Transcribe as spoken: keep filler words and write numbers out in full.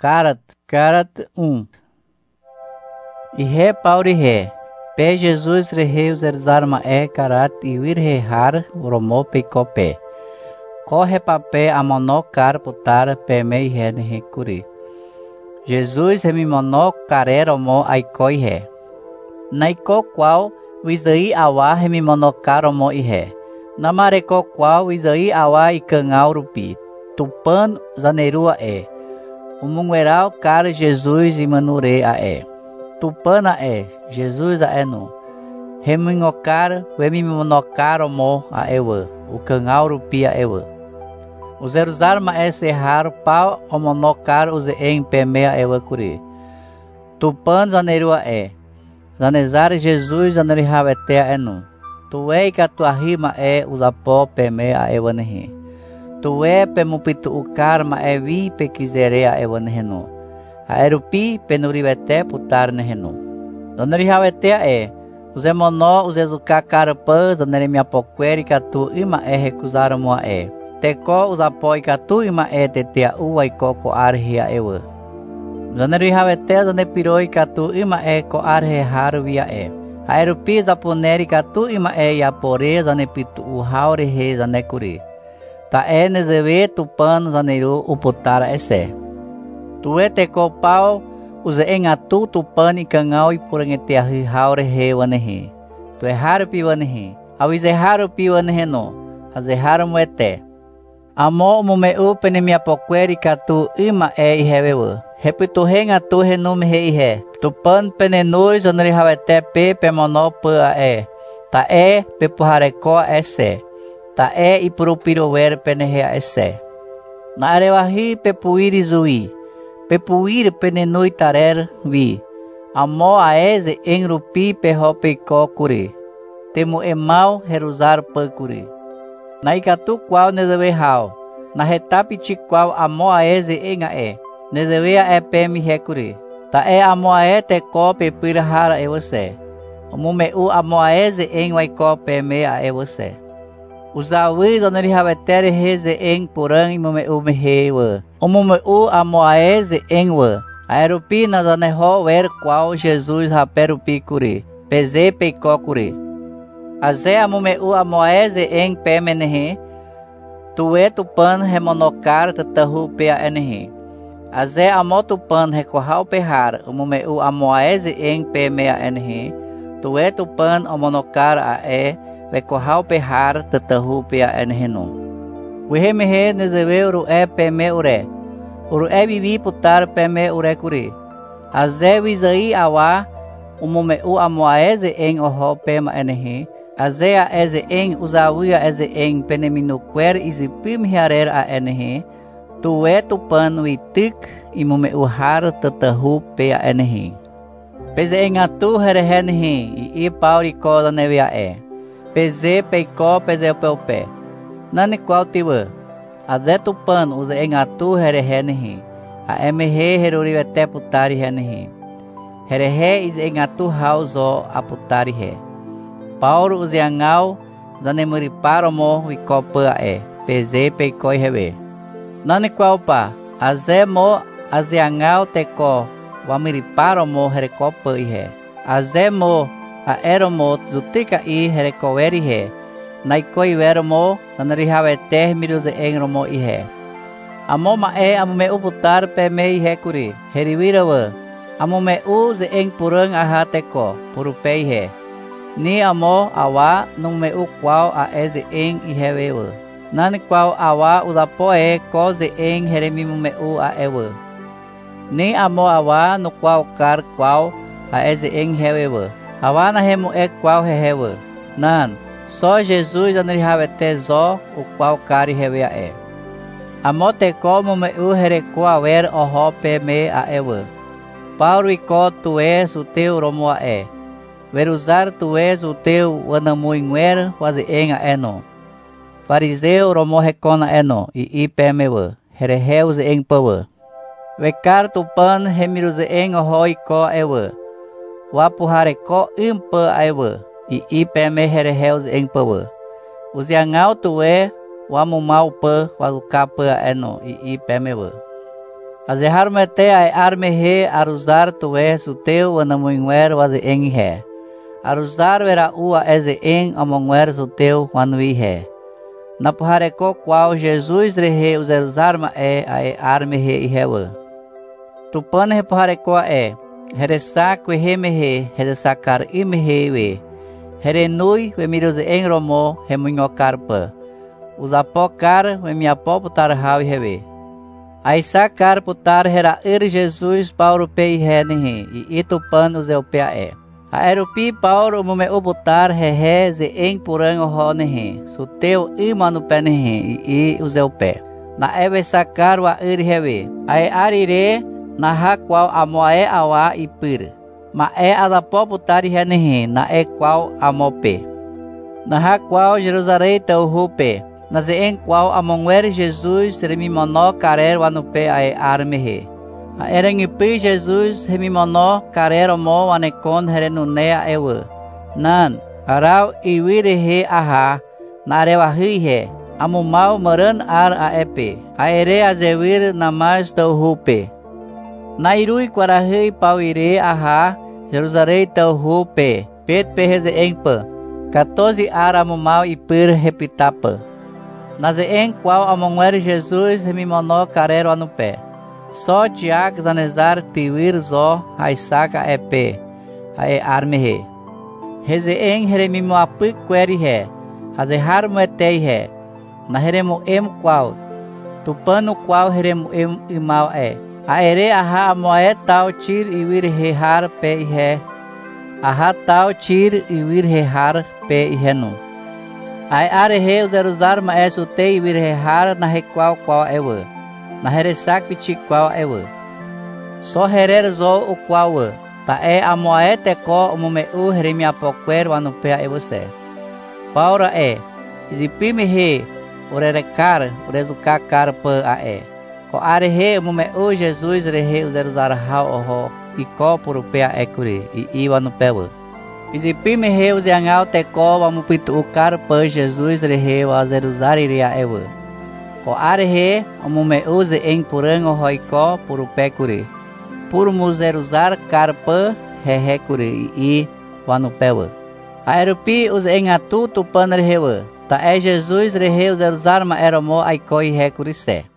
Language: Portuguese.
Carat, carat um. E ré pauri ré. Pé Jesus reheu zerzarma é carat e vir rehar romo pecopé. Corre papé amonó car putar pé mei ré ne curi. Jesus remimonó caré romo aikoi ré. Naiko qual wizai awa remimonó car romo i ré. Namareco qual wizai awa ikangau rupi. Tupan zanerua é. Umungueral car Jesus e manure a é. Tupana é, Jesus a é no. Remingocar, wemimonocar omo a ewa. O cangauro pia ewa. O zeruzarma é serrar pau omonocar use em pemea ewa curi. Tupan zanerua é. Zanezar Jesus zanerihavetea é no. Tuei catuahima é usapó pemea ewa nehi. Tué pemupitu ukarma é vi pequiserea ewa nehi no. Aerupi penurivete putar nehenu. Donerihavetea é. Use monó, use zuka carapã, zaneremia poqueri catu ima é recusar moa é. Teco usapoi catu ima é tetea uai coco arhia ewa. Zanerihavetea zanepiroi catu ima é co arhe harvia é. Aerupi zaponeri catu ima é yapore zanepitu uhaure he zanecuri. Ta é nezeve tupan zaneru uputara esse. Tué teco pau, use engatu tupani kangau e purangete ahi haure he wanehi. Tué harupi wanehi. Awize harupi wanehi no. Aze harumuete. Amo mumeu penemia poqueri katu ima e ihewewe. Repitu hengatu renum he ihe. Tupan penenui zoneri hawete pe pemono pua e. Ta e pepuhareko esse. Ta e ipurupirower penehea esse. Na arewahi pepuiri zui. Pepuir penenui tarer vi. Amo aeze enrupi pehope ko curi. Temu emal heruzar pa curi. Na ikatu qual nezeve hao. Na retapi ti qual amo aeze enga e. Nezevea e pemi recuri. Ta e amo ae te ko pepira hara e você. Omume u amo aeze en waiko peme a e você. Usawi doneri havetere reze en porang imume u mehewa. Omume u amo aeze enwa. Aerupi na zaneho ver qual Jesus raperupi curi. Peze peiko curi. Aze amume u amo aeze en pemenehe. Tue tupan remonokar tatahu pea enehe. Aze amo tupan recorral perrar. Omume u amo aeze en pemea enehe. Tue tupan omonokar a e. Vecorral perrar tatahu pea eneheno. Uhemehe nezeve uru e peme ure. Uru e vivi putar peme ure curi. Aze wizai awa. Umume u amoaeze en oho pema enehe. Aze a eze en uzawia eze en peneminu quer izipim hiarer a enehe. Tue tupan witik imume u har tatahu pea enehe. Peze en atu herehenehe. I i pauri kola nevia e. Peze peiko peze pelpe. Nani qual tiwa. Ade tupan uze en atu herehenehe. A emehe herurivete putari henehe. Herehe is en atu hauzo aputari he. Paulo uze angau zanemuri paromo wikopa e. Peze peikoi hewe. Nani qual pa. Aze mo aze angau teko. Wamiri paromo herekopa ihe. Aze mo a eromo dutika i herekoeri he. Naikoi veromo nanarihavete miruze enromo ihe. Amo ma e amume uputar peme ihe kuri. Herivirawa. Amume uze eng purang ahateko. Purupei he. Ni amo awa nume u qual a eze eng ihewewa. Nani qual awa udapoe koze eng heremimume u a ewa. Ni amo awa no qual car qual a eze eng hewewa. Awa na remu e qual rehewa. Nan, só Jesus anerihavete zo o qual cari revea é. Amote como me u hereko awer oho peme a ewa. Paulo e co tu és o teu romoa é. Veruzar tu és o teu wanamuinguer waze enga eno. Fariseu romo recona eno i i pemewa. Hereheuze eng pawa. Vekar tupan hemiruze eng oho i ko ewa. Wapuhareko impa aiwa. I i peme hereheuze eng pawa. Uziangau tuwe wamumau pa walukapa eno i i pemewa. Azehar mete ai arme he aruzar tuwe suteu wanamuingwer waze engi he. Aruzar vera ua eze eng amongwer suteu wanui he. Napuhareko qual Jesus rehe uzeruzar ma e ai arme he ihewa. Tupan he puhareko e. Heresa kwe he mehe, heresa kar imehe we. Here nui we miruze eng romo he mungo karpa. Uzapo kar we miapo putar hawi hewe. Aisa kar putar hera ir Jesus Paulo pei he nehe, i itu pan uzeu pea e. A erupi Paulo umume uputar he he ze eng purango ho nehe, suteu i manu pe nehe, i i uzeu pe. Na ewe sakar wa ir hewe, ai arire na ha qual amoe awa i pir. Ma e adapo putar he nehe, na e qual amope. Na ha qual Jerusalém teu hupe. Na ze en qual amongwer Jesus remimono karer wanupe ae armehe. A erengipi Jesus remimono karer omo wanekon herenunea ewe. Nan, arau iwirehe aha, na arewahihe, amumau meran ar a epe, a ere azewir namas teu hupe. Na irui quarahi pauire aha, Jerusalém teu hupe, pet peheze engpa, quatorze ar amumau ipir repitapa. Naze em qual amongwer Jesus remimono carero anupe. Só Tiago zanezar tiwir zo haisaka epe, hae armehe. Reze em remimo apik queri he, hazehar muetei he, na heremo em qual, tupano qual heremo em imal e. Aere aha amoe tal tir iwir rehar pe he, aha tal tir iwir rehar pe ihenu. Ai arehe uzeruzar ma es utei virrehar na requal qual ewe. Na heresak pichi qual ewe. So herer zo o qual e. Ta e amoe teko umume u heremia poquer wanupea evose. Paura e. Izipime he. Urerekar. Urezuka kar pa a e. Ko arehe umume u Jesus rehe uzeruzar hao oho. I ko purupea ekuri. I i wanupewa. Izipime he uziangau teko wamupitu ukar pa Jesus rehe wazeruzar iria ewe. Ko arehe umume uze eng purango hoiko purupe kuri. Pur muzeruzar karpa hehe kuri i wanupewa. Aerupi uze eng atu tupan rehewa. Ta e Jesus rehe uzeruzar ma eromo aiko i he kuri se.